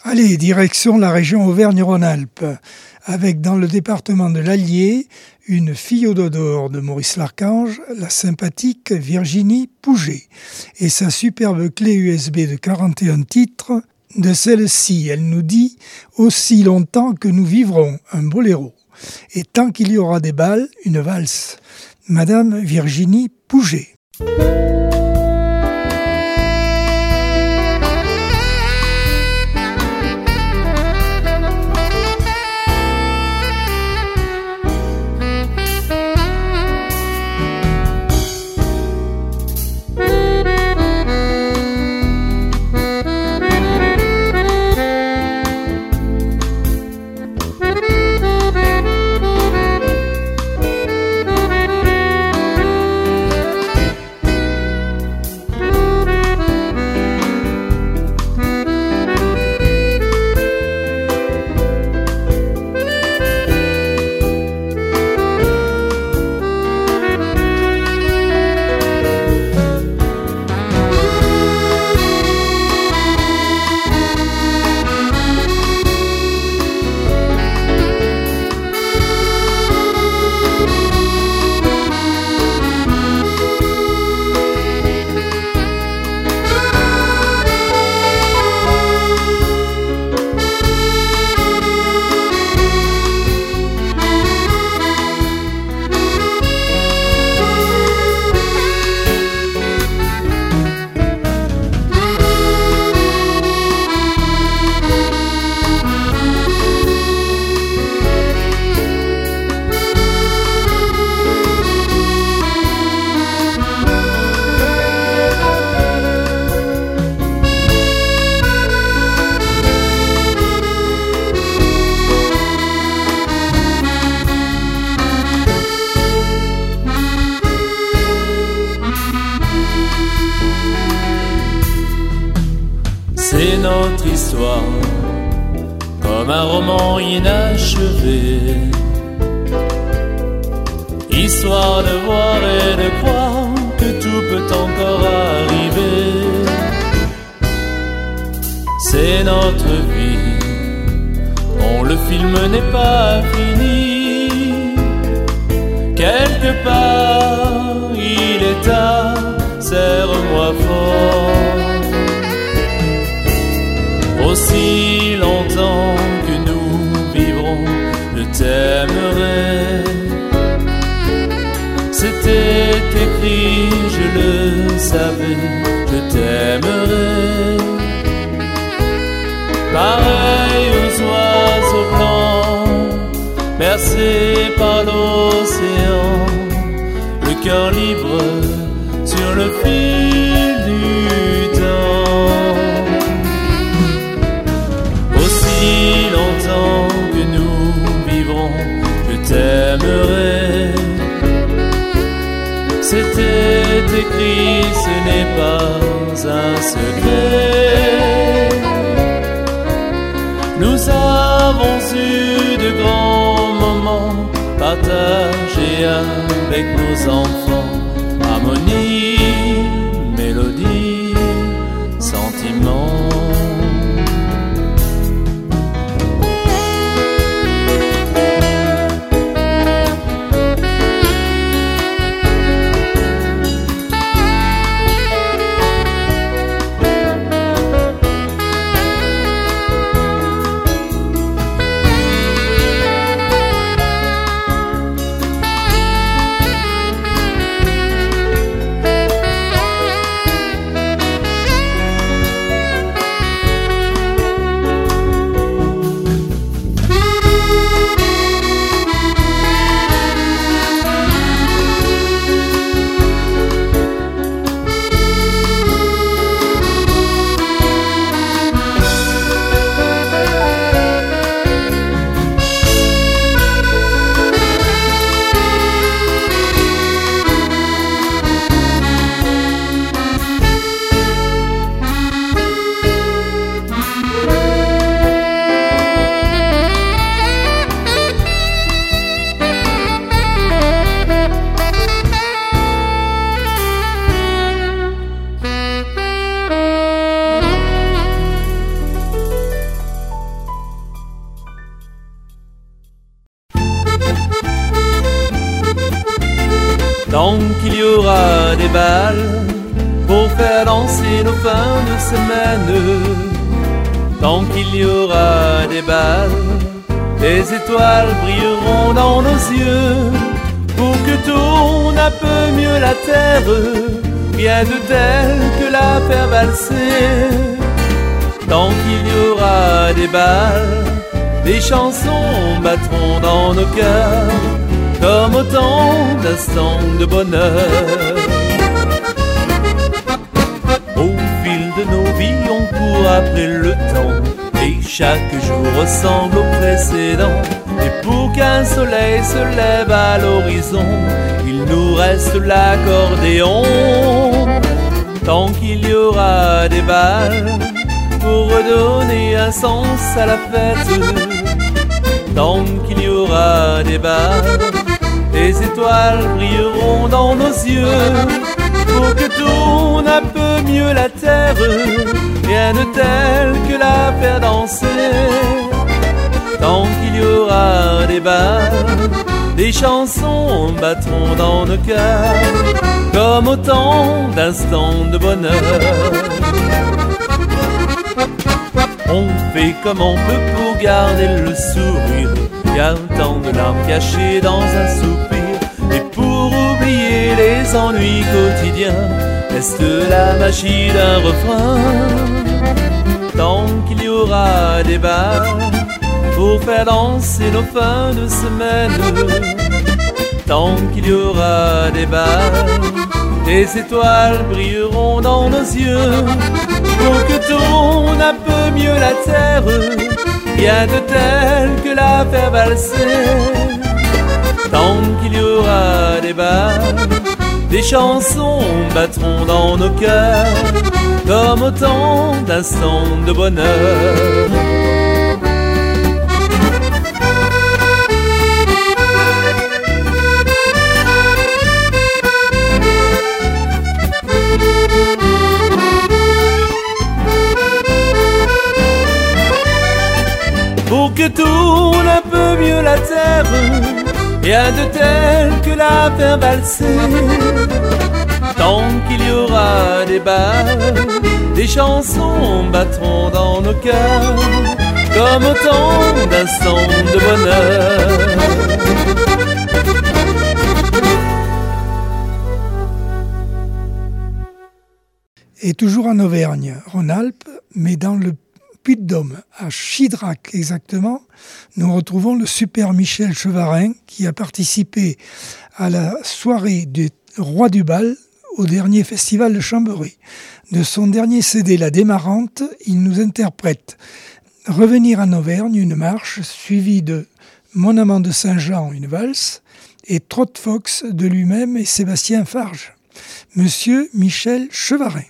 Allez, direction la région Auvergne-Rhône-Alpes, avec dans le département de l'Allier, une fille au dos d'or de Maurice Larchange, la sympathique Virginie Pouget, et sa superbe clé USB de 41 titres. De celle-ci, elle nous dit « Aussi longtemps que nous vivrons, un boléro, et tant qu'il y aura des balles, une valse ». Madame Virginie Pouget. C'est notre histoire, comme un roman inachevé. Histoire de voir et de croire que tout peut encore arriver. C'est notre vie, dont le film n'est pas fini. Quelque part, il est tard, serre-moi fort. Aussi longtemps que nous vivrons, je t'aimerai. C'était écrit, je le savais, je t'aimerai. Pareil aux oiseaux blancs, bercés par l'océan, le cœur libre sur le fil du temps. Aussi longtemps que nous vivrons, je t'aimerai. C'était écrit, ce n'est pas un secret. Nous avons eu de grands moments partagés avec nos enfants. Harmonie, mélodie, sentiment. Tant qu'il y aura des balles pour faire danser nos fins de semaine, tant qu'il y aura des balles, les étoiles brilleront dans nos yeux, pour que tourne un peu mieux la terre, rien de tel que la faire valser. Tant qu'il y aura des balles, des chansons battront dans nos cœurs, comme autant d'instants de bonheur. Au fil de nos vies, on court après le temps, et chaque jour ressemble au précédent. Et pour qu'un soleil se lève à l'horizon, il nous reste l'accordéon. Tant qu'il y aura des balles pour redonner un sens à la fête, tant qu'il y aura des balles, les étoiles brilleront dans nos yeux, pour que tourne un peu mieux la terre, rien de tel que la faire danser. Tant qu'il y aura des balles, des chansons battront dans nos cœurs, comme autant d'instants de bonheur. On fait comme on peut pour garder le sourire, y a tant de larmes cachées dans un soupir. Et pour oublier les ennuis quotidiens, reste la magie d'un refrain. Tant qu'il y aura des balles pour faire danser nos fins de semaine, tant qu'il y aura des balles, les étoiles brilleront dans nos yeux, pour que tourne un peu mieux la terre, rien de tel que la faire valser. Tant qu'il y aura des balles, des chansons battront dans nos cœurs, comme autant d'instants de bonheur. Pour que tourne un peu mieux la terre, rien de tel que la faire valser. Tant qu'il y aura des balles, des chansons battront dans nos cœurs, comme autant d'instants de bonheur. Et toujours en Auvergne-Rhône-Alpes, mais dans le Puy-de-Dôme, à Chidrac exactement, nous retrouvons le super Michel Chevarin qui a participé à la soirée du Roi du Bal au dernier festival de Chambéry. De son dernier CD La Démarrante, il nous interprète Revenir en Auvergne, une marche, suivie de Mon amant de Saint-Jean, une valse, et Trot Fox de lui-même et Sébastien Farge. Monsieur Michel Chevarin.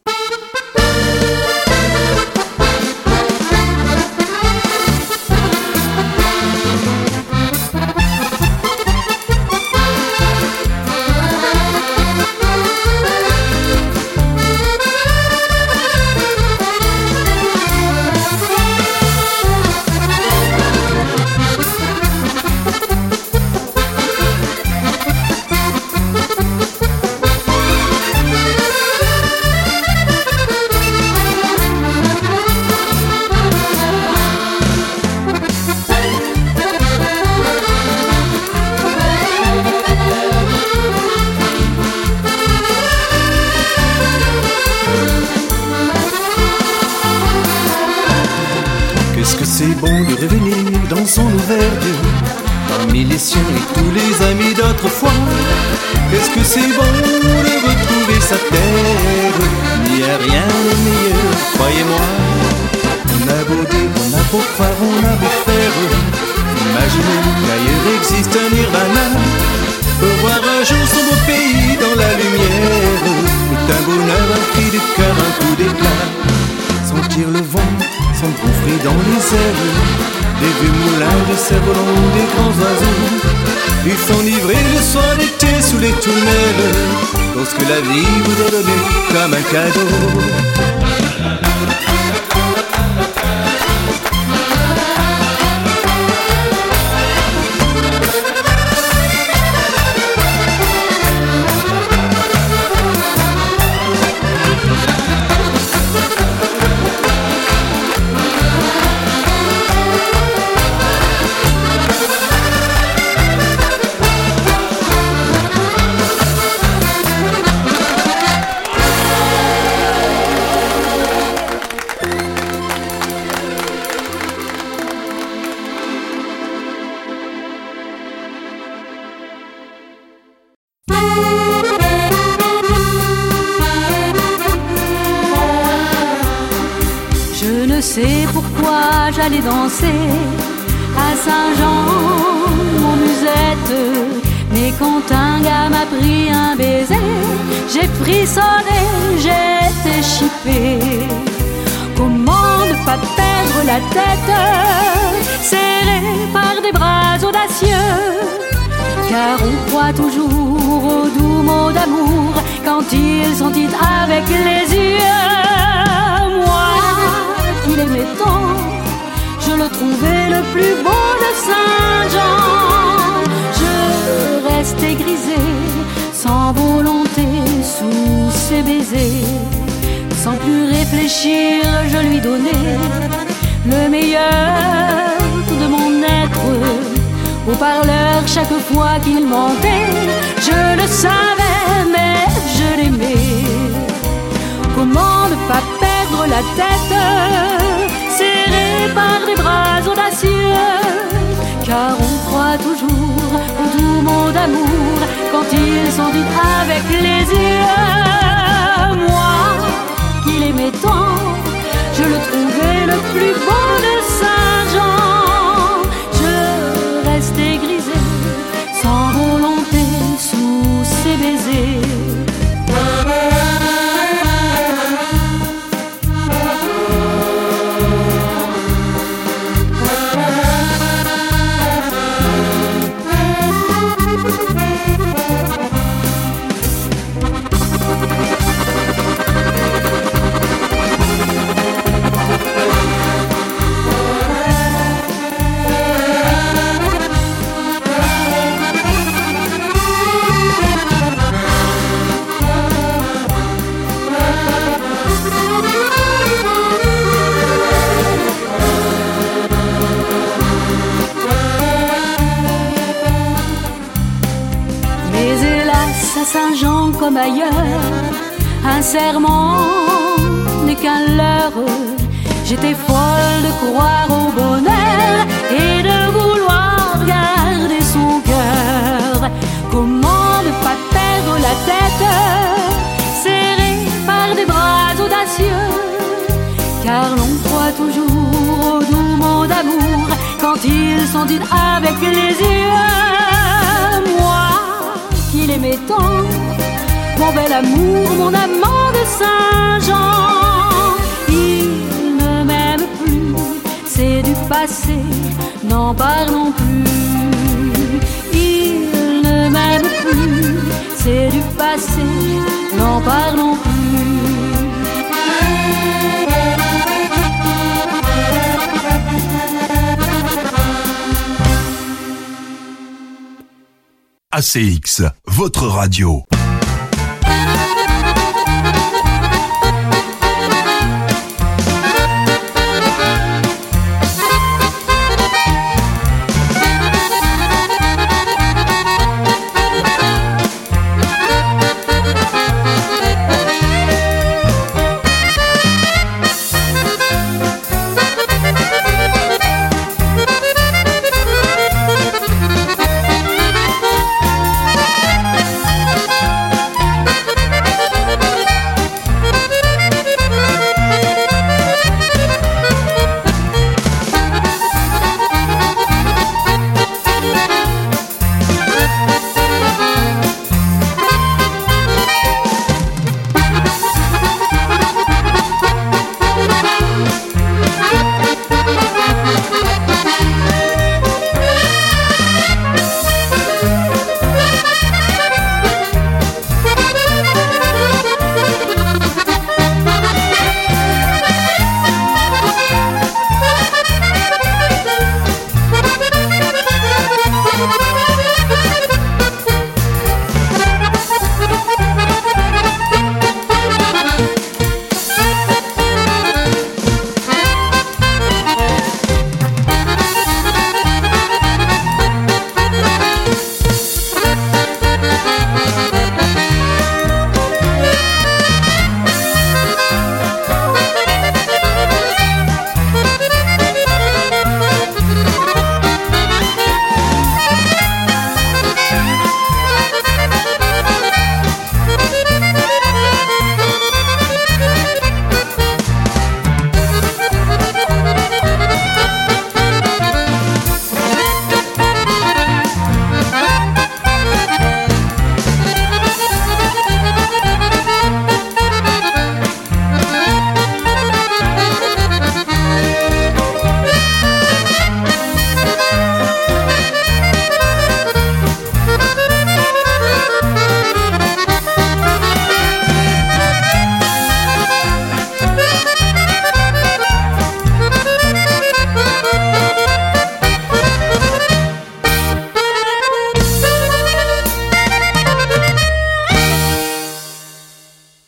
C'est bon de revenir dans son Auvergne, parmi les siens et tous les amis d'autrefois. Qu'est-ce que c'est bon de retrouver sa terre, il n'y a rien de meilleur, croyez-moi. On a beau dire, on a beau croire, on a beau faire, imaginez qu'ailleurs existe un nirvana, pour voir un jour son beau pays dans la lumière, tout un bonheur, un cri de cœur, un coup d'éclat, sentir le vent s'engouffrer dans les airs, des vieux moulins, des cerfs-volants, des grands oiseaux, puis s'enivrer le soir d'été sous les tunnels, lorsque la vie vous a donné comme un cadeau. allé danser à Saint-Jean, mon musette. Mais quand un gars m'a pris un baiser, j'ai frissonné, j'étais chippée. Comment ne pas perdre la tête, serrée par des bras audacieux? Car on croit toujours aux doux mots d'amour quand ils sont dits avec les yeux. Moi qui l'aimais tant, je le trouvais le plus beau de Saint-Jean. Je restais grisée, sans volonté, sous ses baisers. Sans plus réfléchir, je lui donnais le meilleur de mon être. Au parleur, chaque fois qu'il mentait, je le savais, mais je l'aimais. Comment ne pas perdre la tête, serrée par des bras audacieux? Car on croit toujours aux doux mots d'amour quand ils sont dits avec les yeux. Moi qui l'aimais tant, je le trouvais le plus beau de Saint-Jean. Je restais grisée, sans volonté, sous ses baisers. Saint-Jean comme ailleurs, un serment n'est qu'un leurre. J'étais folle de croire au bonheur et de vouloir garder son cœur. Comment ne pas perdre la tête, serrée par des bras audacieux? Car l'on croit toujours aux doux mots d'amour quand ils sont dits avec les yeux. Moi qui l'aimais tant, mon bel amour, mon amant de Saint-Jean, il ne m'aime plus, c'est du passé, n'en parlons plus. Il ne m'aime plus, c'est du passé, n'en parlons plus. ACX, votre radio.